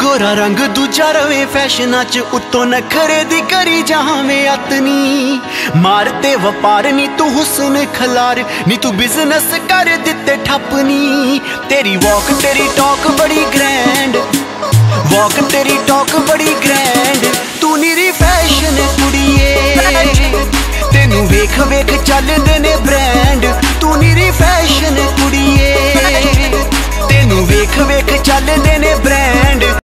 गोरा रंग दूजा रवे फैशना च उत्तों नखरे दी करी जावे अतनी मारते वपार नी तू हुस्न खलार नी तू बिजनेस कर दिते ठपनी। तेरी वॉक तेरी टॉक बड़ी ग्रैंड, वॉक तेरी टॉक बड़ी ग्रैंड, तू निरी फैशन कुड़िए तेनू वेख वेख चलदे ने ब्रांड, तू निरी फैशन कुड़िए तेनू वेख वेख चलदे ने ब्रांड।